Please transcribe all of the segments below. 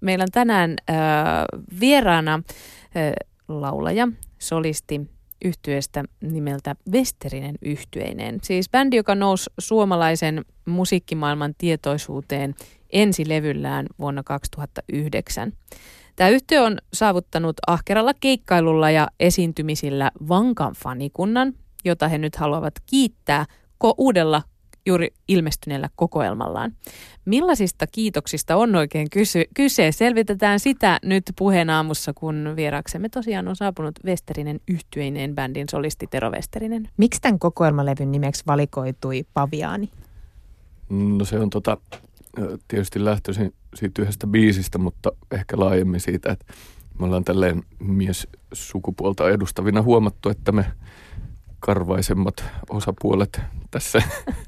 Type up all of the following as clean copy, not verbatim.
meillä on tänään vieraana laulaja, solisti yhtyeestä nimeltä Westerinen Yhtyeineen. Siis bändi, joka nousi suomalaisen musiikkimaailman tietoisuuteen ensilevyllään vuonna 2009. Tämä yhtye on saavuttanut ahkeralla keikkailulla ja esiintymisillä vankan fanikunnan, jota he nyt haluavat kiittää uudella juuri ilmestyneellä kokoelmallaan. Millaisista kiitoksista on oikein kyse? Selvitetään sitä nyt Puheen aamussa, kun vieraaksemme tosiaan on saapunut Westerinen Yhtyeineen bändin solisti Tero Westerinen. Miksi tämän kokoelmalevyn nimeksi valikoitui Paviaani? No se on tietysti lähtöisin siitä yhdestä biisistä, mutta ehkä laajemmin siitä, että me ollaan tälleen miessukupuolta edustavina huomattu, että me karvaisemmat osapuolet tässä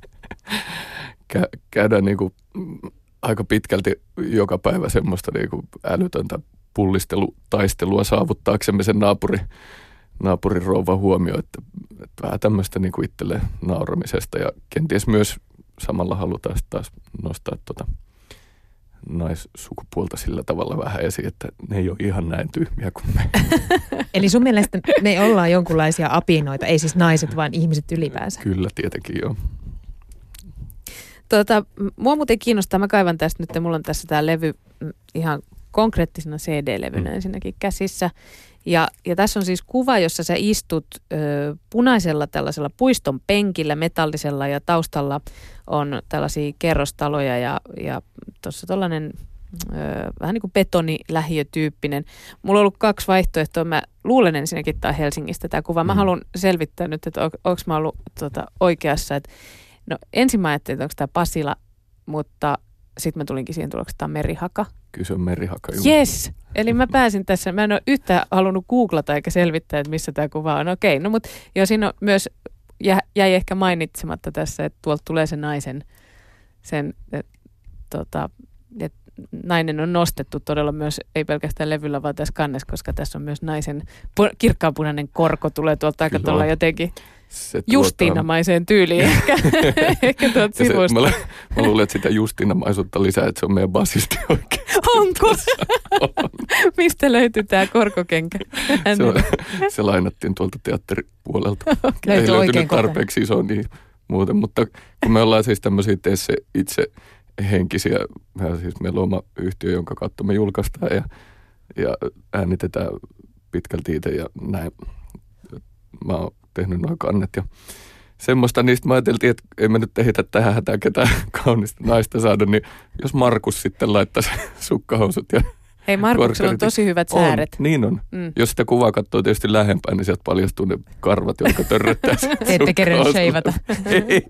käydään niinku aika pitkälti joka päivä semmoista niinku älytöntä pullistelutaistelua saavuttaaksemme sen naapurin rouvan huomio, että vähän tämmöistä niinku itselleen nauramisesta ja kenties myös samalla halutaan taas nostaa naissukupuolta sillä tavalla vähän esiin, että ne ei ole ihan näin tyhmiä kuin me. Eli sun mielestä me ollaan jonkunlaisia apinoita, ei siis naiset, vaan ihmiset ylipäänsä? Kyllä, tietenkin joo. Mua muuten kiinnostaa, mä kaivan tästä nyt, mulla on tässä tää levy ihan konkreettisena CD-levynä ensinnäkin käsissä. Ja tässä on siis kuva, jossa sä istut punaisella tällaisella puiston penkillä, metallisella ja taustalla on tällaisia kerrostaloja ja tuossa tollainen vähän niin kuin betonilähiötyyppinen. Mulla on ollut 2 vaihtoehtoa. Mä luulen ensinnäkin, tämä Helsingistä tämä kuva. Mä haluan selvittää nyt, että onko mä ollut oikeassa. No ensin mä ajattelin, että onko tämä Pasila, mutta sitten mä tulinkin siihen tulokseen, että tämä on Merihaka. Kyllä se on Merihaka. Yes! Eli mä pääsin tässä, mä en ole yhtään halunnut googlata eikä selvittää, että missä tämä kuva on. Okei, no mutta siinä on myös, jäi ehkä mainitsematta tässä, että tuolta tulee se naisen, että nainen on nostettu todella myös, ei pelkästään levyllä, vaan tässä kannessa, koska tässä on myös naisen kirkkaanpunainen korko tulee tuolta aika tuolla jotenkin justiinamaiseen tyyliin ehkä tuolta sivusta. Mä luulen, että sitä justiinamaisuutta lisää, että se on meidän basisti oikein. Onko? Mistä löytyy tämä korkokenkä? Se lainattiin tuolta teatteripuolelta. Okay. Ei löytynyt tarpeeksi iso niin muuten, mutta kun me ollaan siis tämmöisiä itse henkisiä, siis meillä on oma yhtiö, jonka kautta me julkaistaan ja äänitetään pitkälti itse ja näin. Mä oon tehnyt noin kannet ja semmoista, niistä mä ajateltiin, että ei me nyt ehitä tähän hätään ketään kaunista naista saada, niin jos Markus sitten laittaisi sukkahousut ja hei, Markuksella on tosi hyvät sääret. Niin on. Jos sitä kuvaa katsoo tietysti lähempään, niin sieltä paljastuu ne karvat, jotka törröttää ette kerennyt sheivata. Ei.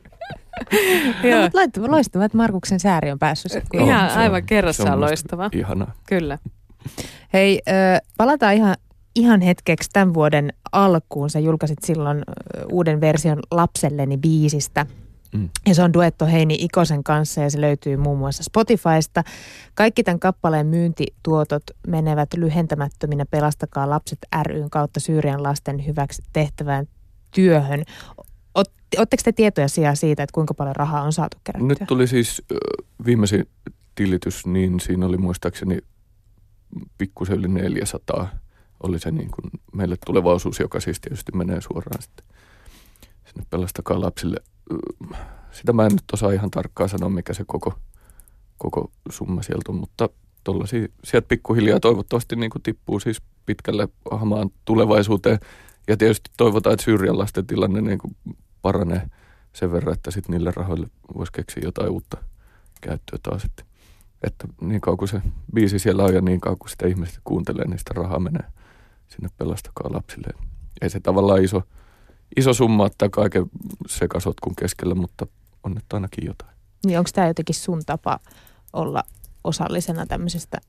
No, mutta loistava, että Markuksen sääri on päässyt. Ihan aivan kerrassaan loistava. Ihanaa. Kyllä. Hei, palataan ihan hetkeksi tämän vuoden alkuun. Sä julkaisit silloin uuden version Lapselleni biisistä. Ja se on duetto Heini Ikosen kanssa ja se löytyy muun muassa Spotifysta. Kaikki tämän kappaleen myyntituotot menevät lyhentämättöminä Pelastakaa lapset ryn kautta Syyrian lasten hyväksi tehtävään työhön. Oletteko te tietoja siitä, että kuinka paljon rahaa on saatu kerättyä? Nyt tuli siis viimeisin tilitys, niin siinä oli muistaakseni pikkusen yli 400 oli se niin kuin meille tuleva osuus, joka siis tietysti menee suoraan sitten sinne Pelastakaa lapsille. Sitä mä en nyt osaa ihan tarkkaan sanoa, mikä se koko summa sieltä on, mutta tollaisia sieltä pikkuhiljaa toivottavasti niin kuin tippuu siis pitkälle hamaan tulevaisuuteen. Ja tietysti toivotaan, että Syyrian lasten tilanne niin kuin paranee sen verran, että sitten niille rahoille voisi keksiä jotain uutta käyttöä taas. Että niin kauan kuin se biisi siellä on ja niin kauan kuin sitä ihmiset kuuntelee, niin sitä rahaa menee sinne Pelastakaa lapsille. Ei se tavallaan iso summa ottaa kaiken sekasotkun keskellä, mutta on nyt ainakin jotain. Niin onko tämä jotenkin sun tapa olla osallisena tämmöisestä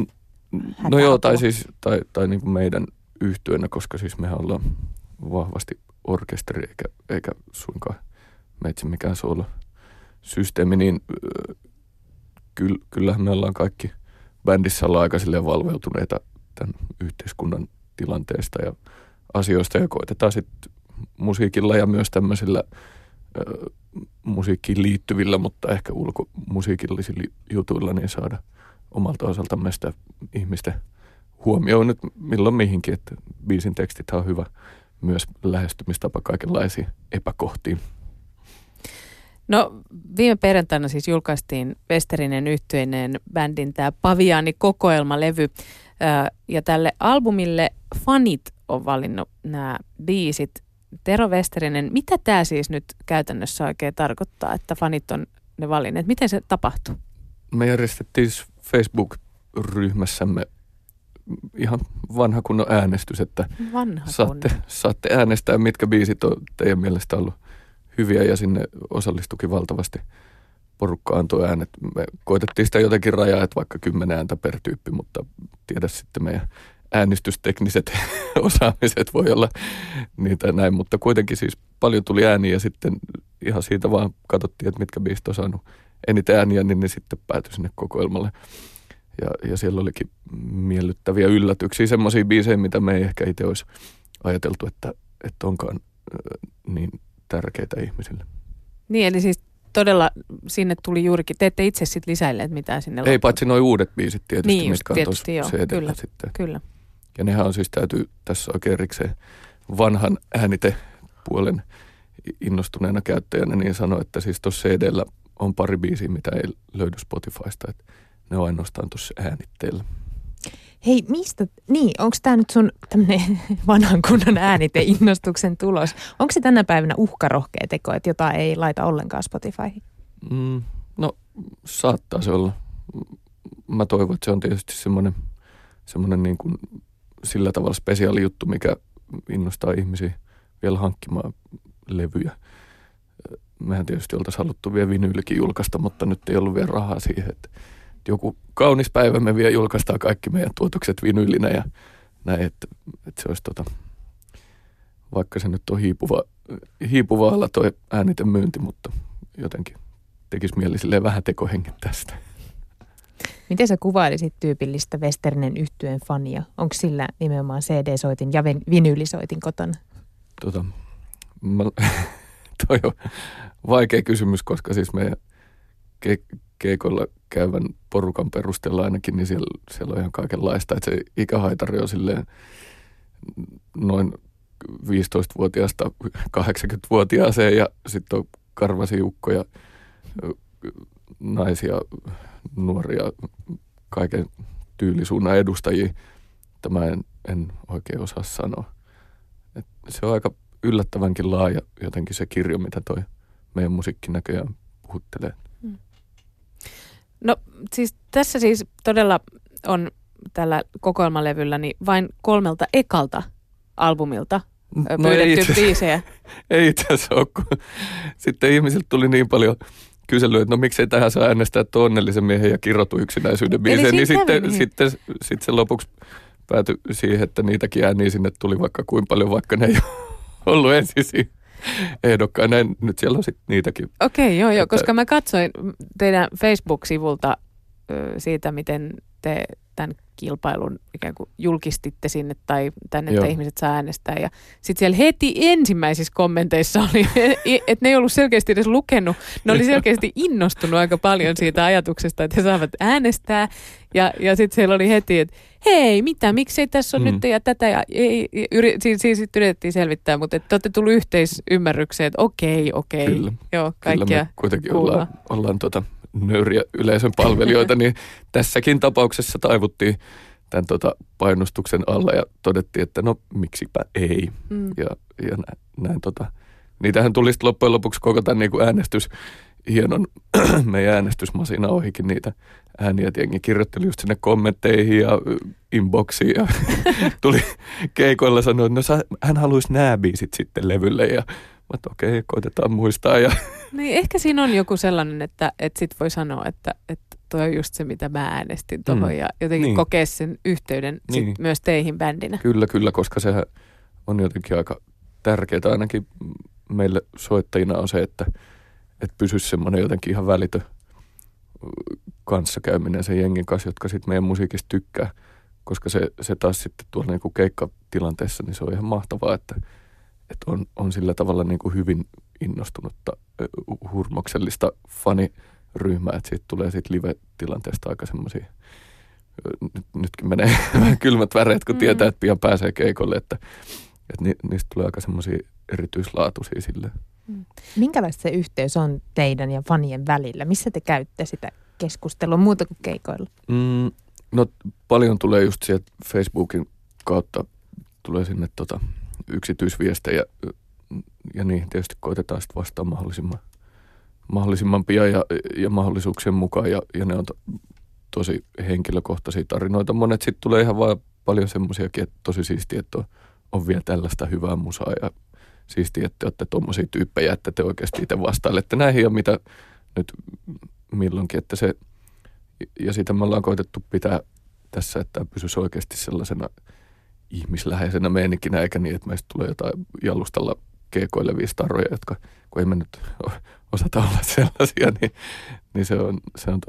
No joo, tai niin kuin meidän yhtyönä, koska siis mehän ollaan vahvasti orkesteri eikä suinkaan meitsi mikään soolo-systeemi, niin kyllähän me ollaan kaikki bändissä ollaan aika silleen valveutuneita tämän yhteiskunnan tilanteesta ja asioista ja koitetaan sitten musiikilla ja myös tämmöisillä musiikkiin liittyvillä, mutta ehkä ulkomusiikillisilla jutuilla niin saada omalta osaltamme sitä ihmisten huomioon nyt milloin mihinkin, että biisin tekstithän on hyvä myös lähestymistapa kaikenlaisiin epäkohtiin. No viime perjantaina siis julkaistiin Westerinen yhtyeineen bändin tämä Paviaani-kokoelmalevy ja tälle albumille fanit on valinnut nämä biisit. Tero Westerinen, mitä tämä siis nyt käytännössä oikein tarkoittaa, että fanit on ne valinneet? Miten se tapahtuu? Me järjestettiin Facebook-ryhmässämme ihan vanha kunnon äänestys, että saatte äänestää, mitkä biisit on teidän mielestä ollut hyviä, ja sinne osallistukin valtavasti. Porukka antoi äänet. Me koitettiin sitä jotenkin rajaa, että vaikka 10 ääntä per tyyppi, mutta tiedä sitten meidän äänestystekniset osaamiset voi olla niitä näin, mutta kuitenkin siis paljon tuli ääniä ja sitten ihan siitä vaan katsottiin, että mitkä biisit on saanut eniten ääniä, niin ne sitten päätyi sinne kokoelmalle. Ja siellä olikin miellyttäviä yllätyksiä, semmoisia biisejä, mitä me ei ehkä itse olisi ajateltu, että onkaan niin tärkeitä ihmisille. Niin, eli siis todella sinne tuli juurikin, te ette itse sitten lisäilleet mitään sinne loppuun. Ei, paitsi nuo uudet biisit tietysti, niin, mitkä on tuossa CD:llä sitten. Kyllä. Ja nehän on siis, täytyy tässä oikein erikseen vanhan äänitepuolen innostuneena käyttäjänä niin sanoa, että siis tuossa CD:llä on pari biisiä, mitä ei löydy Spotifysta, että ne on ainoastaan tuossa äänitteellä. Hei, onko tämä nyt sun tämmöinen vanhan kunnon ääniteinnostuksen tulos? Onko se tänä päivänä uhkarohkea teko, että jota ei laita ollenkaan Spotifyhin? No, saattaa se olla. Mä toivon, että se on tietysti semmoinen niin kuin sillä tavalla spesiaali juttu, mikä innostaa ihmisiä vielä hankkimaan levyjä. Mehän tietysti oltaisiin haluttu vielä vinyylikin julkaista, mutta nyt ei ollut vielä rahaa siihen, että joku kaunis päivä me vielä julkaistaan kaikki meidän tuotokset vinyylinä ja näin, että se olisi vaikka se nyt on hiipuva ala toi äänitemyynti, mutta jotenkin tekisi mieli silleen vähän tekohengittää sitä. Miten sä kuvailisit tyypillistä Westerinen yhtyeen fania? Onko sillä nimenomaan CD-soitin ja vinyylisoitin kotona? Toi on vaikea kysymys, koska siis meidän keikoilla käyvän porukan perusteella ainakin, niin siellä on ihan kaikenlaista. Että se ikähaitari on silleen noin 15-vuotiaasta 80-vuotiaaseen ja sitten on karvasiukkoja, naisia, nuoria, kaiken tyylisuunnan edustajia. Tämä en oikein osaa sanoa. Et se on aika yllättävänkin laaja jotenkin se kirjo, mitä toi meidän musiikki näköjään puhuttelee. No siis tässä siis todella on tällä kokoelmalevyllä niin vain 3 ekalta albumilta pyydetty biisejä. Ei itse asiassa ole, kun sitten ihmisiltä tuli niin paljon kyselyä, että no miksei tähän saa äänestää onnellisen miehen ja kirjoitu yksinäisyyden biiseen, niin sitten se lopuksi päätyi siihen, että niitäkin ääniä sinne tuli vaikka kuin paljon, vaikka ne ei ollut ensin ehdokkaina. Nyt siellä on sitten niitäkin. Okei, joo, koska mä katsoin teidän Facebook-sivulta siitä, miten te tämän kilpailun ikään kuin julkistitte sinne tai tänne, että ihmiset saa äänestää. Ja sitten siellä heti ensimmäisissä kommenteissa oli, että ne ei ollut selkeästi edes lukenut. Ne oli selkeästi innostunut aika paljon siitä ajatuksesta, että he saavat äänestää. Ja sitten siellä oli heti, että hei, miksei tässä ole nyt ja tätä. Ja siis yritettiin selvittää, mutta te olette tullut yhteisymmärrykseen, että okei. Kyllä. Joo, kaikkia kyllä me kuitenkin ollaan nöyriä yleisön palvelijoita, niin tässäkin tapauksessa taivuttiin tämän painostuksen alla ja todettiin, että no miksipä ei. Ja näin niitähän tuli sitten loppujen lopuksi koko tämän niin kuin hienon meidän äänestysmasina ohikin niitä ääniä, että jengi kirjoitteli just sinne kommentteihin ja inboxiin ja tuli keikoilla sanoa, että no hän haluaisi nämä biisit sitten levylle ja mutta okei, koitetaan muistaa. Ja niin ehkä siinä on joku sellainen, että sit voi sanoa, että toi on just se, mitä mä äänestin tuohon ja jotenkin kokea sen yhteyden sit myös teihin bändinä. Kyllä, koska sehän on jotenkin aika tärkeää. Ainakin meille soittajina on se, että pysyisi semmoinen jotenkin ihan välitön kanssakäyminen sen jengin kanssa, jotka sitten meidän musiikista tykkää. Koska se taas sitten tuolla niinku keikkatilanteessa, niin se on ihan mahtavaa, että on sillä tavalla niin kuin hyvin innostunutta, hurmoksellista ryhmä, että siitä tulee siitä live-tilanteesta aika semmoisia, nytkin menee vähän kylmät väreet, kun tietää, että pian pääsee keikolle, että niistä tulee aika semmoisia erityislaatuisia silleen. Minkälaista se yhteys on teidän ja fanien välillä? Missä te käytte sitä keskustelua muuta kuin keikoilla? No paljon tulee just sieltä Facebookin kautta, tulee sinne yksityisviestejä ja niihin tietysti koitetaan sitten vastaan mahdollisimman pian ja mahdollisuuksien mukaan ja ne on tosi henkilökohtaisia tarinoita. Monet sitten tulee ihan vaan paljon semmoisiakin, että tosi siistiä, että on vielä tällaista hyvää musaa ja siistiä, että te olette tommosia tyyppejä, että te oikeasti itse vastailette näihin ja mitä nyt milloinkin, että se, ja sitä me ollaan koitettu pitää tässä, että pysyisi oikeasti sellaisena ihmisläheisenä meininkinä, eikä niin, että meistä tulee jotain jalustalla keekoilevia staroja, jotka, kun ei me nyt osata olla sellaisia, niin se on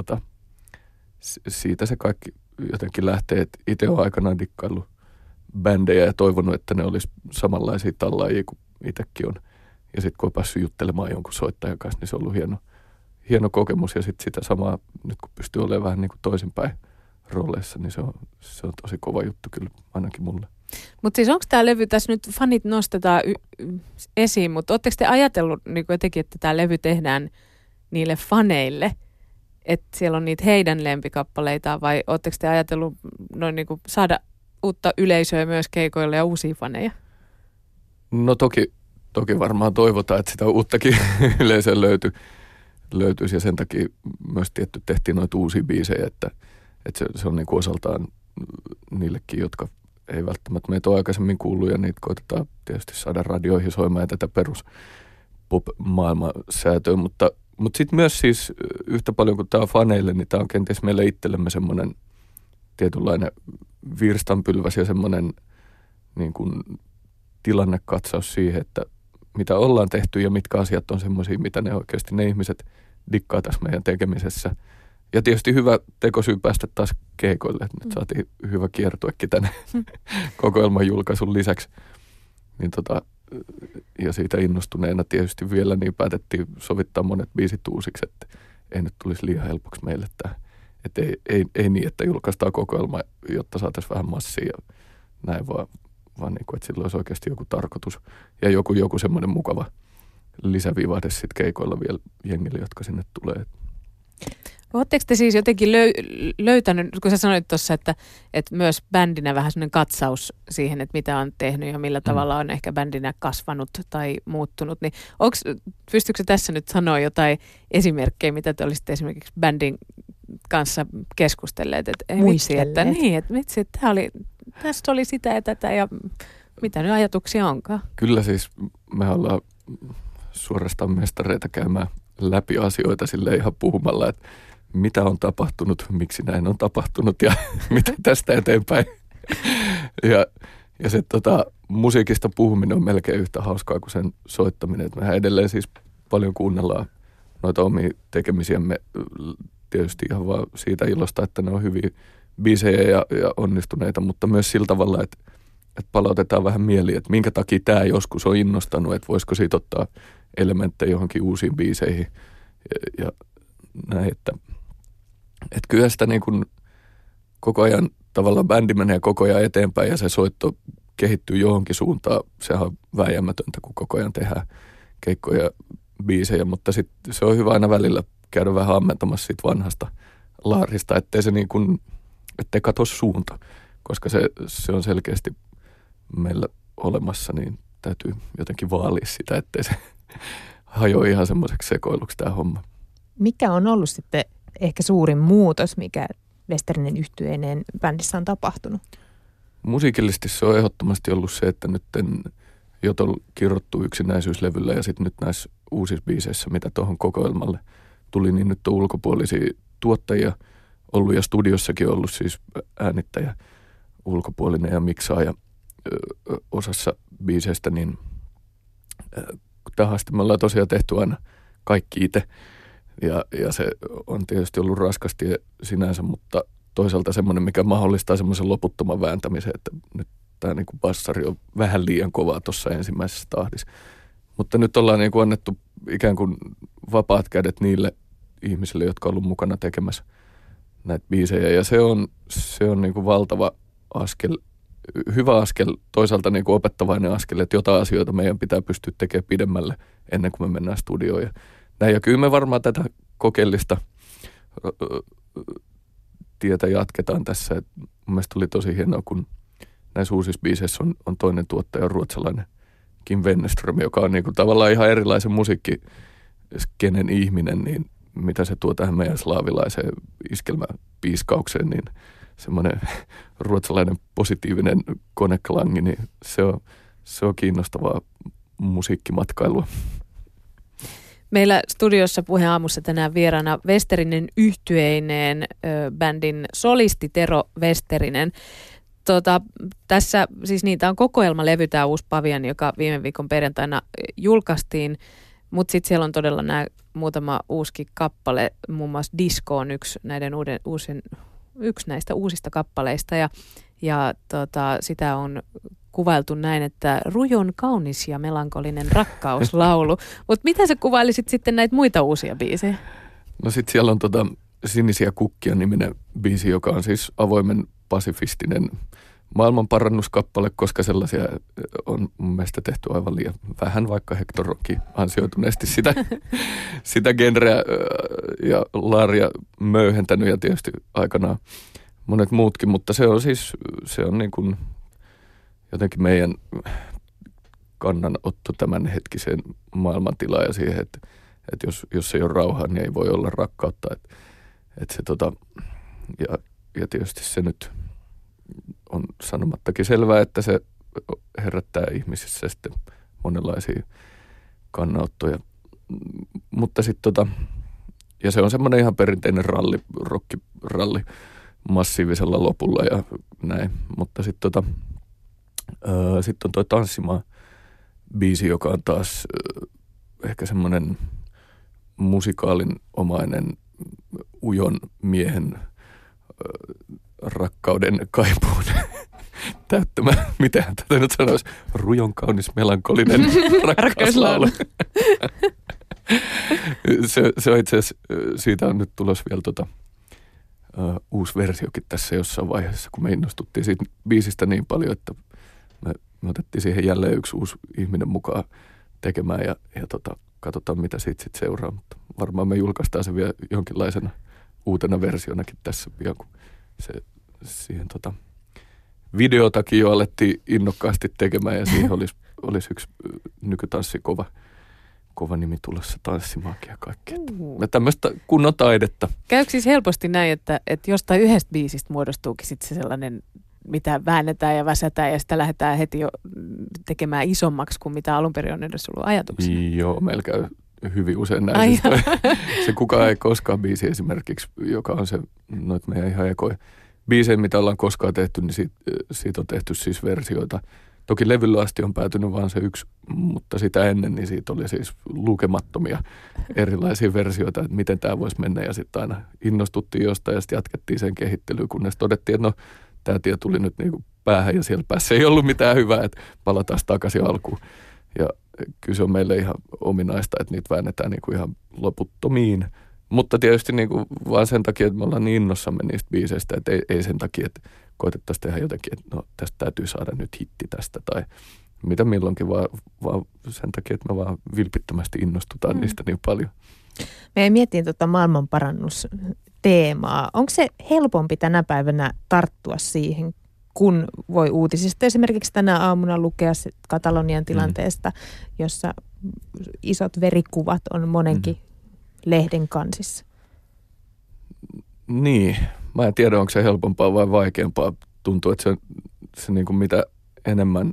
siitä se kaikki jotenkin lähtee, että itse olen aikanaan dikkaillut bändejä ja toivonut, että ne olisi samanlaisia tallaajia kuin itsekin on. Ja sitten kun on päässyt juttelemaan jonkun soittajan kanssa, niin se on ollut hieno kokemus. Ja sitten sitä samaa, nyt kun pystyy olemaan vähän niin kuin toisinpäin rooleissa, niin se on tosi kova juttu kyllä ainakin mulle. Mutta siis onko tämä levy, tässä nyt fanit nostetaan esiin, mutta ootteko te ajatellut niin jotenkin, että tämä levy tehdään niille faneille, että siellä on niitä heidän lempikappaleitaan, vai ootteko te ajatellut noin niin kuin saada uutta yleisöä myös keikoille ja uusia faneja? No toki varmaan toivotaan, että sitä uuttakin yleisöä löytyisi ja sen takia myös tietty tehtiin noita uusia biisejä, että se on niin kuin osaltaan niillekin, jotka ei välttämättä meitä ole aikaisemmin kuullut ja niitä koitetaan tietysti saada radioihin soimaan ja tätä perus pop-maailman säätöä, mutta sitten myös siis yhtä paljon kuin tämä on faneille, niin tämä on kenties meille itsellemme semmoinen tietynlainen virstanpylväs ja semmoinen niin kuin tilannekatsaus siihen, että mitä ollaan tehty ja mitkä asiat on semmoisia, mitä ne oikeasti ne ihmiset dikkaa tässä meidän tekemisessä. Ja tietysti hyvä tekosyy päästä taas keikoille. Nyt saatiin hyvä kiertuekin tänne kokoelman julkaisun lisäksi. Niin ja siitä innostuneena tietysti vielä niin päätettiin sovittaa monet biisit uusiksi, että ei nyt tulisi liian helpoksi meille tämä. Että ei niin, että julkaistaan kokoelma, jotta saataisiin vähän massia ja näin vaan niin kuin, että sillä olisi oikeasti joku tarkoitus ja joku semmoinen mukava lisävivahde sitten keikoilla vielä jengille, jotka sinne tulee. Oletteko te siis jotenkin löytänyt, kun sä sanoit tuossa, että myös bändinä vähän semmoinen katsaus siihen, että mitä on tehnyt ja millä tavalla on ehkä bändinä kasvanut tai muuttunut, niin pystyykö tässä nyt sanoa jotain esimerkkejä, mitä te olisitte esimerkiksi bändin kanssa keskustelleet? Vitsi, että tästä oli sitä ja tätä ja mitä nyt ajatuksia onkaan? Kyllä siis me ollaan suorastaan mestareita käymään läpi asioita sille ihan puhumalla, että mitä on tapahtunut, miksi näin on tapahtunut ja mitä tästä eteenpäin. ja se musiikista puhuminen on melkein yhtä hauskaa kuin sen soittaminen. Et mehän edelleen siis paljon kuunnellaan noita omia tekemisiämme tietysti ihan vaan siitä ilosta, että ne on hyviä biisejä ja onnistuneita, mutta myös sillä tavalla, että palautetaan vähän mieliin, että minkä takia tämä joskus on innostanut, että voisiko siitä ottaa elementtejä johonkin uusiin biiseihin ja näin, että kyllä sitä niin kuin koko ajan tavallaan bändi menee koko ajan eteenpäin ja se soitto kehittyy johonkin suuntaan. Sehän on vääjäämätöntä, kun koko ajan tehdään keikkoja biisejä, mutta sitten se on hyvä aina välillä käydä vähän ammentamassa siitä vanhasta laarista, ettei se niin kuin, ettei katso suunta, koska se on selkeästi meillä olemassa, niin täytyy jotenkin vaalia sitä, ettei se hajoa ihan semmoiseksi sekoiluksi tämä homma. Mikä on ollut sitten ehkä suurin muutos, mikä Westerinen yhtyeineen bändissä on tapahtunut? Musiikillisesti se on ehdottomasti ollut se, että nyt jot on kirjoittu yksinäisyyslevyllä ja sitten nyt näissä uusissa biiseissä, mitä tuohon kokoelmalle tuli, niin nyt on ulkopuolisia tuottajia ollut ja studiossakin ollut siis äänittäjä ulkopuolinen ja miksaaja osassa biiseistä, niin tähän asti me ollaan tosiaan tehty aina kaikki itse. Ja se on tietysti ollut raskasti sinänsä, mutta toisaalta semmoinen, mikä mahdollistaa semmoisen loputtoman vääntämisen, että nyt tämä niin kuin bassari on vähän liian kovaa tuossa ensimmäisessä tahdissa. Mutta nyt ollaan niin kuin annettu ikään kuin vapaat kädet niille ihmisille, jotka on ollut mukana tekemässä näitä biisejä. Ja se on niin kuin valtava askel, hyvä askel, toisaalta niin kuin opettavainen askel, että jotain asioita meidän pitää pystyä tekemään pidemmälle ennen kuin me mennään studioon. Ja kyllä me varmaan tätä kokeellista tietä jatketaan tässä. Et mun mielestä oli tosi hienoa, kun näissä uusissa biiseissä on toinen tuottaja, ruotsalainen Kim Wennerström, joka on niin kuin tavallaan ihan erilaisen musiikkiskenen ihminen, niin mitä se tuo tähän meidän slaavilaiseen iskelmäpiiskaukseen, niin semmoinen ruotsalainen positiivinen koneklangi, niin se on kiinnostavaa musiikkimatkailua. Meillä studiossa Puheen aamussa tänään vieraana Westerinen yhtyeineen, bändin solisti Tero Westerinen. Tässä siis niitä on kokoelmalevy, tämä uusi Pavian, joka viime viikon perjantaina julkaistiin, mutta sitten siellä on todella nämä muutama uusikin kappale, muun muassa Disco on yksi näistä uusista kappaleista ja sitä on kuvailtu näin, että rujon, kaunis ja melankolinen rakkauslaulu. Mutta mitä sä kuvailisit sitten näitä muita uusia biisejä? No sitten siellä on Sinisiä kukkia -niminen biisi, joka on siis avoimen pasifistinen maailmanparannuskappale, koska sellaisia on mun mielestä tehty aivan liian vähän, vaikka Hector Rocky ansioituneesti sitä genreä ja laaria möyhentänyt ja tietysti aikanaan monet muutkin, mutta se on niin kuin jotenkin meidän kannanotto tämän hetkiseen maailmantilaan ja siihen, että jos ei ole rauhaa, niin ei voi olla rakkautta. Ja tietysti se nyt on sanomattakin selvää, että se herättää ihmisissä sitten monenlaisia kannanottoja. Mutta sitten ja se on semmoinen ihan perinteinen rocki-ralli massiivisella lopulla ja näin. Mutta sitten sitten on toi Tanssimaa-biisi, joka on taas ehkä semmoinen musikaalinomainen ujon miehen rakkauden kaipuun täyttämä, mitähän tätä nyt sanoisi, rujon, kaunis, melankolinen rakkauslaulu. Se on itse asiassa, siitä on nyt tulossa vielä uusi versiokin tässä jossain vaiheessa, kun me innostuttiin siitä biisistä niin paljon, että me otettiin siihen jälleen yksi uusi ihminen mukaan tekemään ja katsotaan, mitä siitä sitten seuraa. Mutta varmaan me julkaistaan se vielä jonkinlaisena uutena versionakin tässä pian, kun siihen videotakin jo alettiin innokkaasti tekemään ja siihen olisi yksi nykytanssi kova nimi tulossa, Tanssimaakin ja kaikkea. Ja tämmöistä kunnon taidetta. Käykö siis helposti näin, että jostain yhdestä biisistä muodostuukin sitten se sellainen, mitä väännetään ja väsätään ja sitä lähdetään heti jo tekemään isommaksi kuin mitä alun perin on edes ollut ajatuksia? Joo, meillä käy hyvin usein näin. Se Kukaan ei koskaan -biisi esimerkiksi, joka on se noita meidän ihan ekoja biisejä, mitä ollaan koskaan tehty, niin siitä on tehty siis versioita. Toki levyllä asti on päätynyt vaan se yksi, mutta sitä ennen niin siitä oli siis lukemattomia erilaisia versioita, että miten tämä voisi mennä. Ja sitten aina innostuttiin jostain ja sitten jatkettiin sen kehittelyyn, kunnes todettiin, että no tämä tie tuli nyt niinku päähän ja siellä päässä ei ollut mitään hyvää, että palataan takaisin alkuun. Ja kyllä se on meille ihan ominaista, että niitä väännetään niinku ihan loputtomiin. Mutta tietysti niinku vaan sen takia, että me ollaan niin innossamme niistä biiseistä, että ei sen takia, että koetettaisiin tehdä jotenkin, että no tästä täytyy saada nyt hitti tästä tai mitä milloinkin, vaan sen takia, että me vaan vilpittömästi innostutaan niistä niin paljon. Me miettiin maailmanparannusteemaa. Onko se helpompi tänä päivänä tarttua siihen, kun voi uutisista esimerkiksi tänä aamuna lukea Katalonian tilanteesta, jossa isot verikuvat on monenkin lehden kansissa? Niin, mä en tiedä, onko se helpompaa vai vaikeampaa. Tuntuu, että se niin kuin mitä enemmän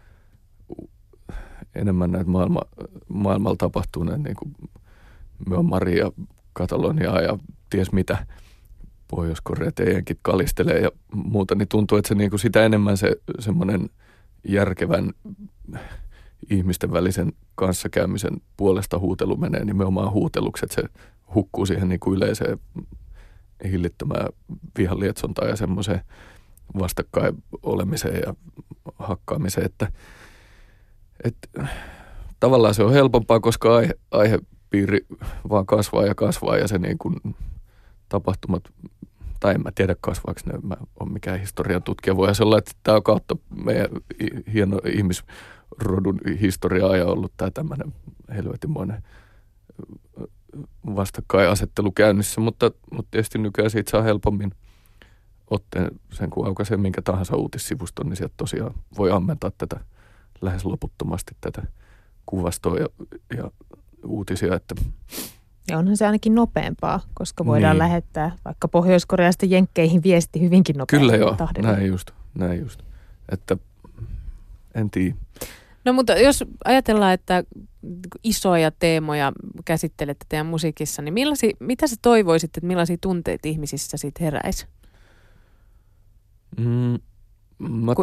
näitä maailmalla tapahtuu, niin kuin Myanmaria ja Kataloniaa ja ties mitä Pohjois-Korea teidänkin kalistelee ja muuta, niin tuntuu, että se niin kuin sitä enemmän se semmoinen järkevän ihmisten välisen kanssakäymisen puolesta huutelu menee nimenomaan huuteluksi, että se hukkuu siihen niin kuin yleiseen hillittömään vihan lietsontaan ja semmoiseen vastakkain olemiseen ja hakkaamiseen, että tavallaan se on helpompaa, koska aihe ystävyyspiiri vaan kasvaa ja se niin kuin tapahtumat, tai en mä tiedä kasvaako ne, mä oon mikään historian tutkija. Voihan se olla, että tämä on kautta meidän hieno ihmisrodun historiaa ja ollut tämä tämmöinen helvetimoinen vastakkainasettelu käynnissä, mutta tietysti nykyään siitä saa helpommin otteen sen, kun aukaisee minkä tahansa uutissivuston, niin sieltä tosiaan voi ammentaa tätä lähes loputtomasti tätä kuvastoa ja uutisia. Että ja onhan se ainakin nopeampaa, koska voidaan lähettää vaikka Pohjois-Koreasta Jenkkeihin viesti hyvinkin nopeasti. Kyllä joo, näin just. Että en tiedä. No mutta jos ajatellaan, että isoja teemoja käsittelette teidän musiikissa, niin mitä sä toivoisit, että millaisia tunteita ihmisissä siitä heräisi? Mä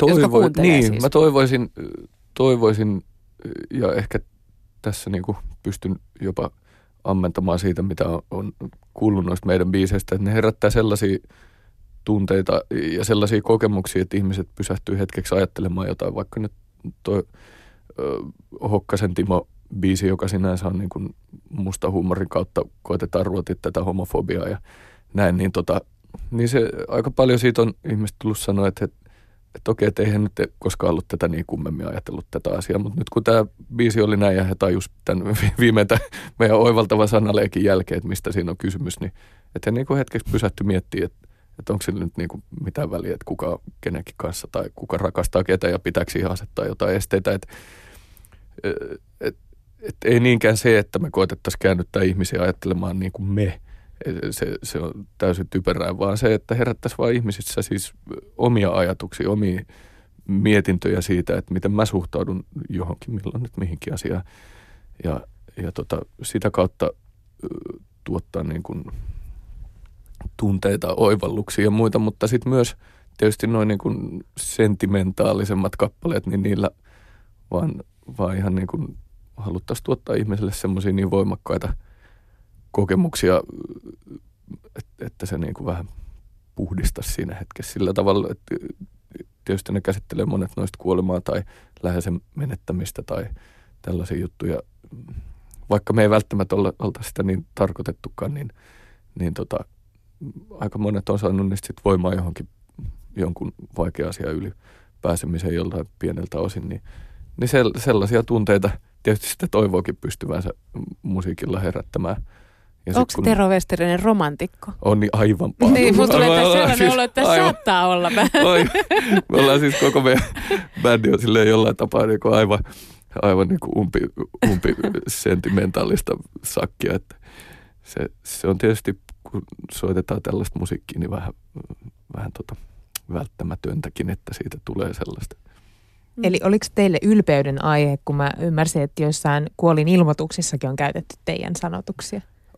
toivoisin ja ehkä tässä niinku pystyn jopa ammentamaan siitä, mitä on kuullut noista meidän biiseistä, että ne herättää sellaisia tunteita ja sellaisia kokemuksia, että ihmiset pysähtyy hetkeksi ajattelemaan jotain, vaikka nyt toi Hokkasen Timo-biisi, joka sinänsä on niin kuin musta huumorin kautta koetetaan ruotia tätä homofobiaa ja näin, niin se aika paljon siitä on ihmiset tullut sanoa, että okei, että eihän nyt koskaan ollut tätä niin kummemmin ajatellut tätä asiaa, mutta nyt kun tämä biisi oli näin ja he tajus tämän viimeitä meidän oivaltavan sanaleikin jälkeen, että mistä siinä on kysymys, niin että he niin kuin hetkeksi pysähtyi miettimään, että onko sillä nyt niin kuin mitään väliä, että kuka on kenenkin kanssa tai kuka rakastaa ketä ja pitääkö siihen asettaa jotain esteitä, että ei niinkään se, että me koetettaisiin käännyttää ihmisiä ajattelemaan niin kuin me. Se on täysin typerää, vaan se, että herättäisiin vaan ihmisissä siis omia ajatuksia, omia mietintöjä siitä, että miten mä suhtaudun johonkin, milloin nyt mihinkin asiaan. Ja sitä kautta tuottaa niin kuin tunteita, oivalluksia ja muita, mutta sitten myös tietysti noin niin kuin sentimentaalisemmat kappaleet, niin niillä vaan ihan niin kuin haluttaisiin tuottaa ihmiselle semmoisia niin voimakkaita kokemuksia, että se niin kuin vähän puhdistaisi siinä hetkessä sillä tavalla, että tietysti ne käsittelee monet noista kuolemaa tai läheisen menettämistä tai tällaisia juttuja. Vaikka me ei välttämättä olta sitä niin tarkoitettukaan, niin aika monet on saanut niistä sit voimaa johonkin jonkun vaikea asian yli pääsemiseen jollain pieneltä osin, niin sellaisia tunteita tietysti sitä toivookin pystyvänsä musiikilla herättämään. Onko Tero Westerinen romantikko? On niin aivan paljon. Niin, musta tulee tässä sellainen olo, että saattaa olla. Me ollaan siis koko meidän bändi on silleen jollain tapaa niin kuin aivan niin kuin umpi sentimentaalista sakkia. Että se on tietysti, kun soitetaan tällaista musiikkia, niin vähän välttämätöntäkin, että siitä tulee sellaista. Eli oliko teille ylpeyden aihe, kun mä ymmärsin, että joissain kuolin ilmoituksissakin on käytetty teidän sanotuksia?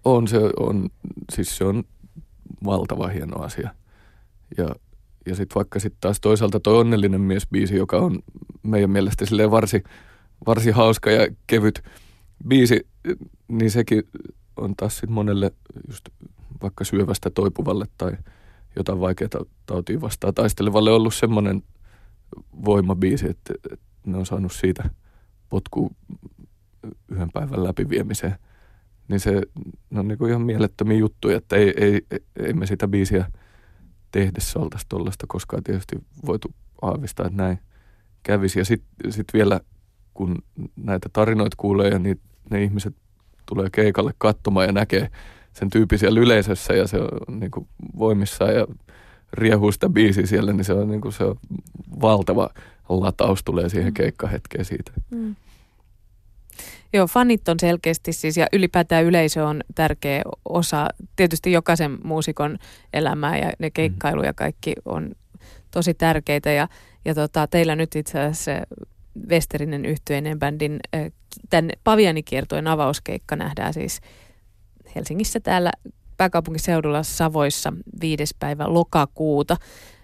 Se on valtava hieno asia. Ja sitten vaikka sitten taas toisaalta toi Onnellinen mies-biisi, joka on meidän mielestä silleen varsin hauska ja kevyt biisi, niin sekin on taas sitten monelle just vaikka syövästä toipuvalle tai jotain vaikeaa tautia vastaan taistelevalle ollut semmoinen voimabiisi, että ne on saanut siitä potkua yhden päivän läpiviemiseen. Niin se on niin kuin ihan mielettömiä juttuja, että ei me sitä biisiä tehdessä oltaisi tuollaista koskaan tietysti voitu aavistaa, että näin kävisi. Ja sit vielä, kun näitä tarinoita kuulee ja ne ihmiset tulee keikalle katsomaan ja näkee sen tyypin siellä yleisössä ja se on niin kuin voimissaan ja riehuu sitä biisiä siellä, niin se on, niin kuin se on valtava lataus tulee siihen keikkahetkeen siitä. Mm. Joo, fanit on selkeästi siis ja ylipäätään yleisö on tärkeä osa tietysti jokaisen muusikon elämää ja ne keikkailu ja kaikki on tosi tärkeitä ja teillä nyt itse asiassa Westerinen yhtyeinen bändin tämän Pavianikiertueen avauskeikka nähdään siis Helsingissä täällä pääkaupunkiseudulla Savoissa 5. päivä lokakuuta.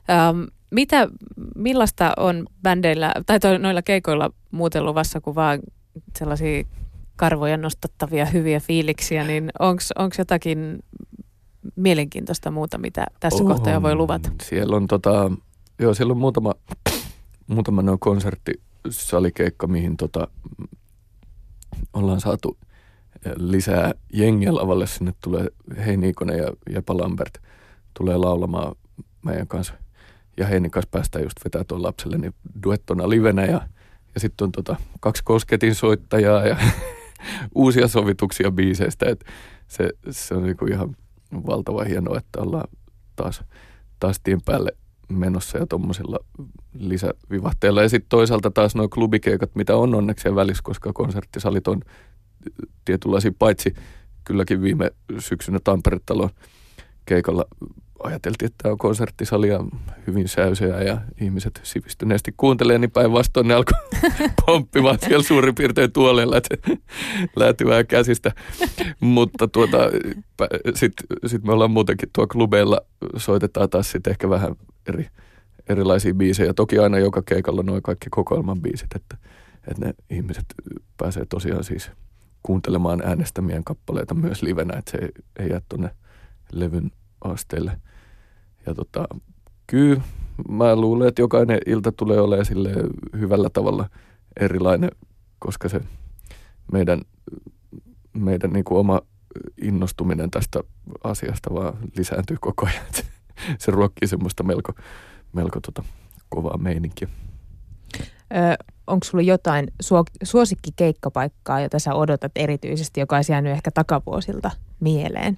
Millaista on bändeillä tai noilla keikoilla muuten luvassa kuin vaan sellaisia karvoja nostattavia hyviä fiiliksiä, niin onko jotakin mielenkiintoista muuta, mitä tässä kohtaa jo voi luvata? Siellä on siellä on muutama konserttisalikeikka, mihin ollaan saatu lisää jengiä lavalle. Sinne tulee Heini Ikonen ja Jepa Lambert tulee laulamaan meidän kanssa. Ja Heinin kanssa päästään just vetää tuon lapselle niin duettona livenä. Ja sitten on 2 kosketin soittajaa ja uusia sovituksia biiseistä. Et se on niinku ihan valtavan hienoa, että ollaan taas tien päälle menossa ja tuommoisilla lisävivahteilla. Ja sitten toisaalta taas nuo klubikeikat, mitä on onneksi siellä välissä, koska konserttisalit on tietynlaisia, paitsi kylläkin viime syksynä Tampere-talon keikalla ajateltiin, että tämä on konserttisali ja hyvin säyseä ja ihmiset sivistyneesti kuuntelee, niin päinvastoin ne alkoi pomppimaan siellä suurin piirtein tuoleilla, että se lähti vähän käsistä. Mutta sitten me ollaan muutenkin tuolla klubeilla, soitetaan taas sitten ehkä vähän erilaisia biisejä. Toki aina joka keikalla nuo kaikki kokoelman biisit, että ne ihmiset pääsee tosiaan siis kuuntelemaan äänestämien kappaleita myös livenä, että se ei jää tuonne levyn asteelle. Ja kyllä mä luulen, että jokainen ilta tulee olemaan sille hyvällä tavalla erilainen, koska se meidän niin kuin oma innostuminen tästä asiasta vaan lisääntyy koko ajan. Se ruokkii semmoista melko kovaa meininkiä. Onko sulla jotain suosikkikeikkapaikkaa, jota sä odotat erityisesti, joka olisi jäänyt ehkä takavuosilta mieleen?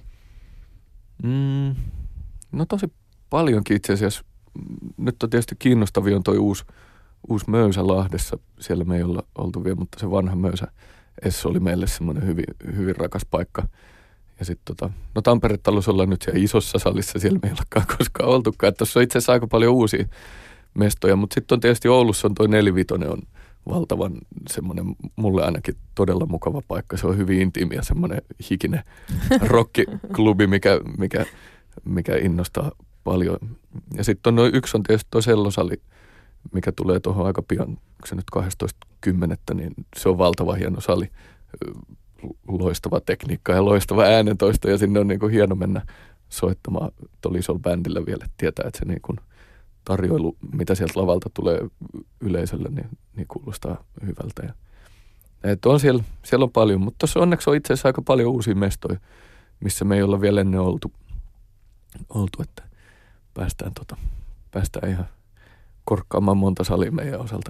No tosi paljonkin itse asiassa. Nyt on tietysti kiinnostavia on toi uusi Möysä Lahdessa. Siellä me ei olla oltu vielä, mutta se vanha Möysä S oli meille semmoinen hyvin, hyvin rakas paikka. Ja sitten no Tampere-talossa ollaan nyt siellä isossa salissa, siellä me ei ollakaan koskaan oltukaan. Tuossa on itse asiassa aika paljon uusia mestoja, mutta sitten on tietysti Oulussa on toi 45 on valtavan semmoinen, mulle ainakin todella mukava paikka. Se on hyvin intiimi ja semmoinen hikinen rock-klubi, mikä innostaa paljon. Ja sitten yksi on tietysti tuo Sellosali, mikä tulee tuohon aika pian, onko se nyt 12.10, niin se on valtava hieno sali. Loistava tekniikka ja loistava äänentoisto ja sinne on niin kuin hieno mennä soittamaan tuolla isolla bändillä vielä, että tietää, että se niin kuin tarjoilu, mitä sieltä lavalta tulee yleisölle, niin kuulostaa hyvältä. Ja, että on siellä on paljon, mutta tuossa onneksi on itse asiassa aika paljon uusia mestoja, missä me ei olla vielä ennen oltu että päästään ihan korkkaamaan monta salia meidän osalta.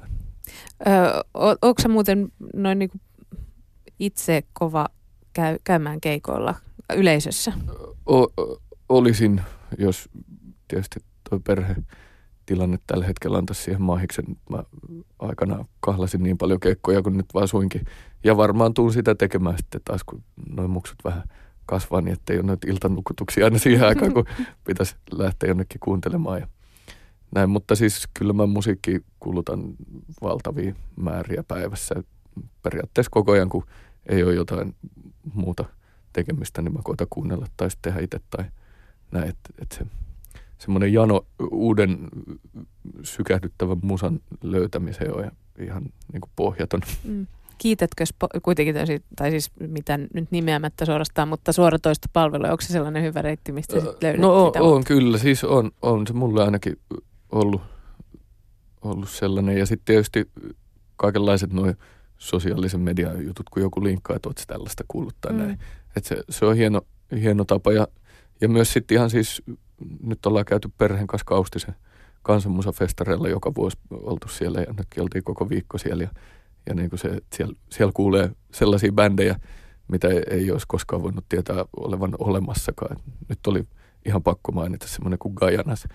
Onko sä muuten noin niinku itse kova käymään keikoilla yleisössä? Olisin, jos tietysti tuo perhetilanne tällä hetkellä antaisi siihen mahiksen. Mä aikanaan kahlasin niin paljon keikkoja kuin nyt vaan suinkin. Ja varmaan tuun sitä tekemään sitten taas, kun noin muksut vähän kasvaa, niin ettei ole noita iltanukutuksia aina siihen aikaan, kun pitäisi lähteä jonnekin kuuntelemaan. Ja näin, mutta siis kyllä mä musiikkia kulutan valtavia määriä päivässä. Periaatteessa koko ajan, kun ei ole jotain muuta tekemistä, niin mä koitan kuunnella tai sitten tehdä itse tai näin. Että se semmoinen jano uuden sykähdyttävän musan löytämiseen on ihan niin kuin pohjaton. Kiitätkö kuitenkin, tai siis mitä nyt nimeämättä suorastaan, mutta suoratoistopalvelu, onko se sellainen hyvä reitti, mistä sitten löydät? No on kyllä, siis on se mulle ainakin ollut sellainen. Ja sitten tietysti kaikenlaiset nuo sosiaalisen median jutut, kun joku linkkaa, että ootko tällaista kuullut tai näin. Että se on hieno tapa. Ja myös sitten ihan siis, nyt ollaan käyty perheen kanssa Kaustisen kansanmusafestareilla joka vuosi oltu siellä ja nytkin oltiin koko viikko siellä. Ja niin kuin se, siellä kuulee sellaisia bändejä, mitä ei olisi koskaan voinut tietää olevan olemassakaan. Nyt oli ihan pakko mainita semmoinen kuin Gajanas,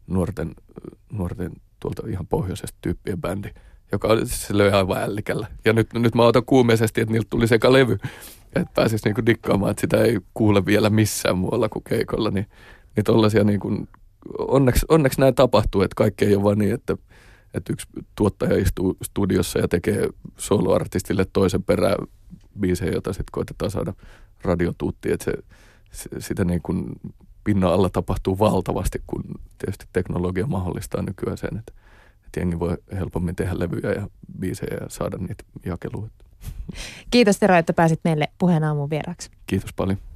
nuorten tuolta ihan pohjoisesta tyyppien bändi, joka se löi aivan ällikällä. Ja nyt mä otan kuumeisesti, että niiltä tuli sekä levy, että pääsisi niinku dikkaamaan, että sitä ei kuule vielä missään muualla kuin keikolla. Niin tollaisia niinku, onneksi näin tapahtuu, että kaikki ei ole vaan niin, että yksi tuottaja istuu studiossa ja tekee soloartistille toisen perään biisejä, jota sitten koitetaan saada radiotuuttiin. Että sitä niin kuin pinnan alla tapahtuu valtavasti, kun tietysti teknologia mahdollistaa nykyään sen, että jengi voi helpommin tehdä levyjä ja biisejä ja saada niitä jakeluun. Kiitos Tero, että pääsit meille Puheen aamun vieraksi. Kiitos paljon.